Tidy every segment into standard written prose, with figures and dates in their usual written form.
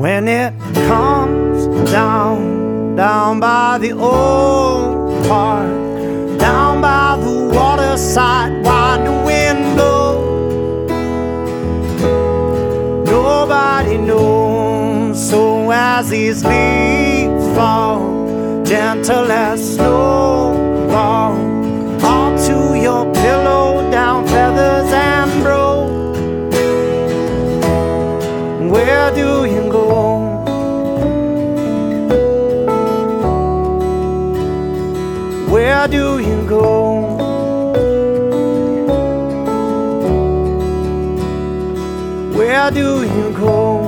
When it comes down by the old park, down by the waterside, wide the window, nobody knows. So as these leaves fall, gentle as snow fall, onto your pillow, down feathers and bro. Where do you go? Where do you go? Where do you go?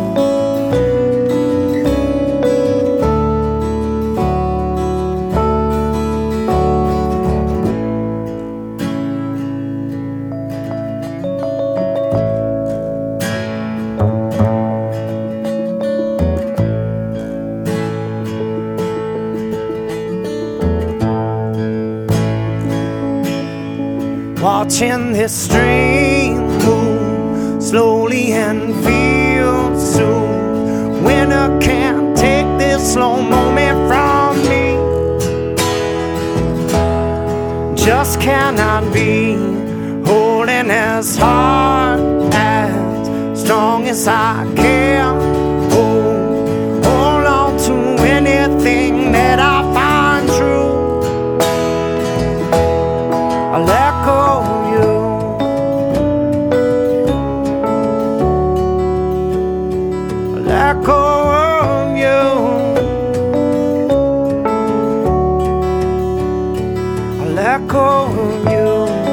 Watching this stream move slowly and feel soon. Winter can't take this slow moment from me. Just cannot be holding as hard, as strong as I can. Hold on to anything that I find true. I let go of you. I let go of you. I let go of you.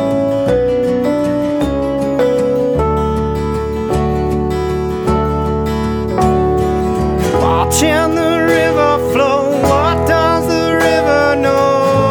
Watching the river flow, what does the river know?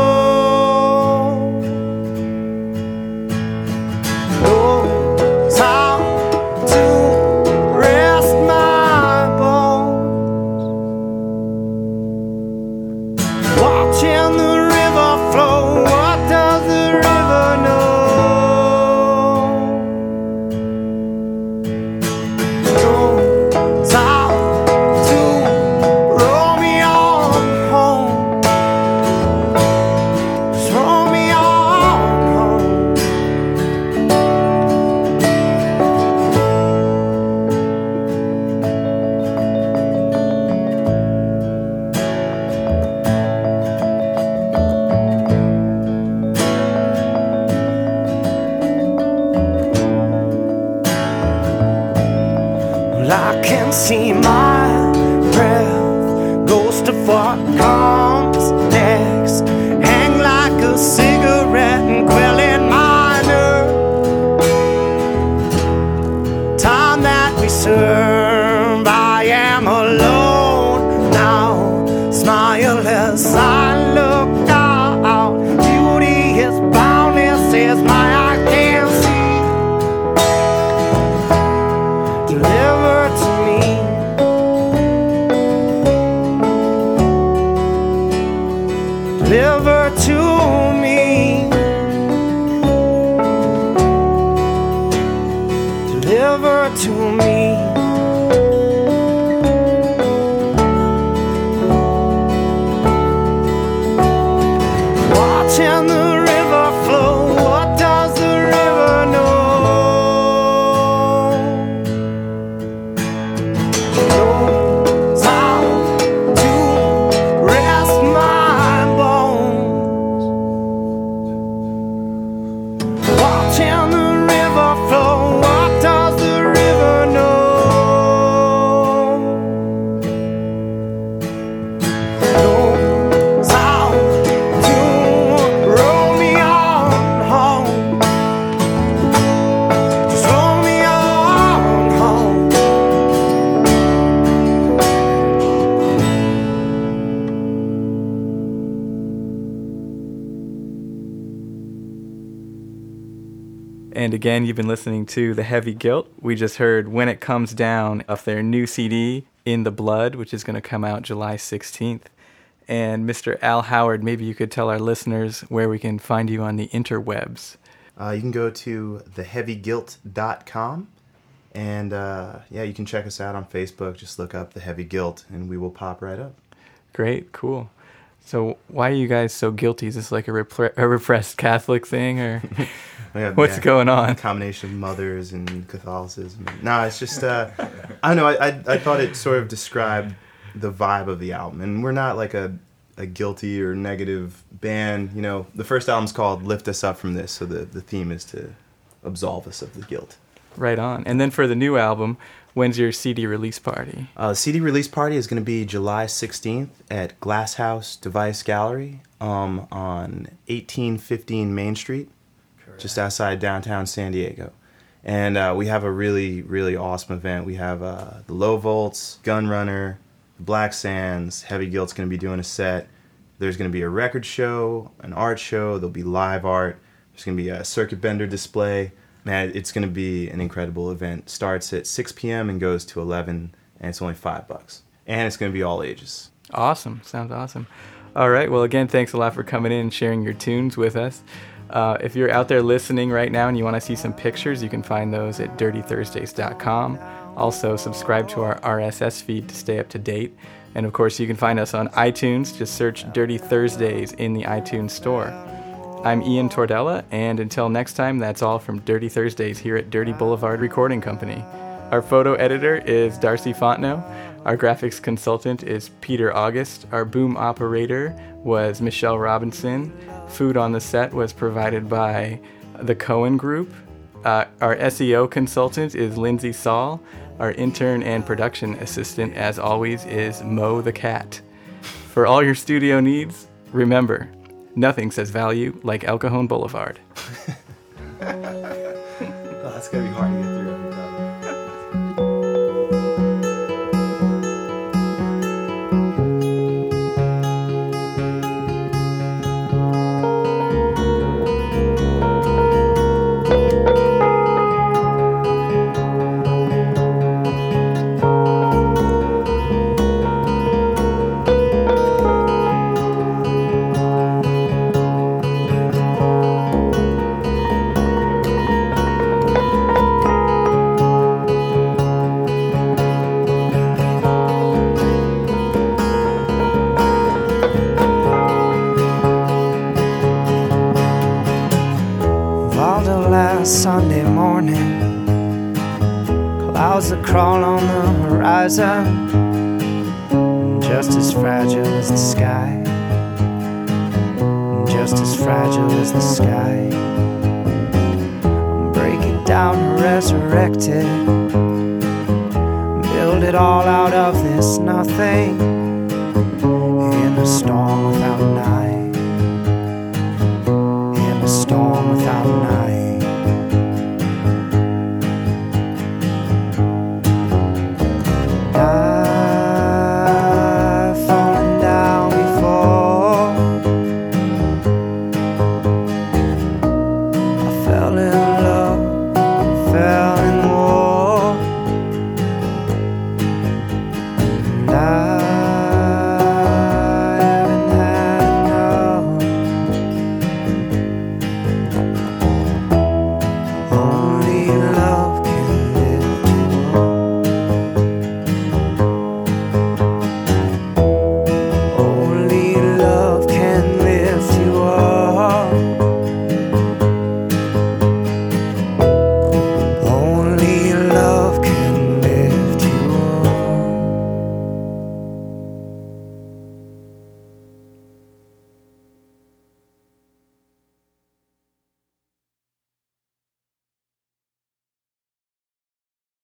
I can see my breath, ghost of what comes next, hang like a cigarette and quelling my nerve. Time that we serve, I am alone now. Smile as I look out. Beauty is boundless as my eye can see. Deliver to me. Deliver to me. Deliver to me. Watching the river flow, what does the river know? Knows how to rest my bones. Watching the river flow, what does the river know? Knows how to roll me on home. Just roll me on home. And again, you've been listening to The Heavy Guilt. We just heard When It Comes Down off their new CD, In the Blood, which is going to come out July 16th. And Mr. Al Howard, maybe you could tell our listeners where we can find you on the interwebs. You can go to theheavyguilt.com And yeah, you can check us out on Facebook. Just look up The Heavy Guilt, and we will pop right up. Great, cool. So why are you guys so guilty? Is this like a repressed Catholic thing, or what's going on? A combination of mothers and Catholicism. No, it's just, I don't know, I thought it sort of described the vibe of the album. And we're not like a guilty or negative band. You know, the first album's called Lift Us Up From This, so the theme is to absolve us of the guilt. Right on. And then for the new album, when's your CD release party? CD release party is going to be July 16th at Glass House Device Gallery on 1815 Main Street, correct, just outside downtown San Diego. And we have a really, really awesome event. We have the Low Volts, Gunrunner, Black Sands, Heavy Guilt's going to be doing a set. There's going to be a record show, an art show, there'll be live art, there's going to be a circuit bender display. Man, it's going to be an incredible event. Starts at 6 p.m. and goes to 11, and it's only $5. And it's going to be all ages. Awesome. Sounds awesome. All right. Well, again, thanks a lot for coming in and sharing your tunes with us. If you're out there listening right now and you want to see some pictures, you can find those at dirtythursdays.com. Also, subscribe to our RSS feed to stay up to date. And, of course, you can find us on iTunes. Just search Dirty Thursdays in the iTunes store. I'm Ian Tordella, and until next time, that's all from Dirty Thursdays here at Dirty Boulevard Recording Company. Our photo editor is Darcy Fontenot. Our graphics consultant is Peter August. Our boom operator was Michelle Robinson. Food on the set was provided by the Cohen Group. Our SEO consultant is Lindsay Saul. Our intern and production assistant, as always, is Mo the Cat. For all your studio needs, remember, nothing says value like El Cajon Boulevard. Oh, that's going to be hard to get through every time. Sunday morning, clouds that crawl on the horizon, just as fragile as the sky, just as fragile as the sky. Break it down and resurrect it, build it all out of this nothing, in a storm without night, in a storm without night. I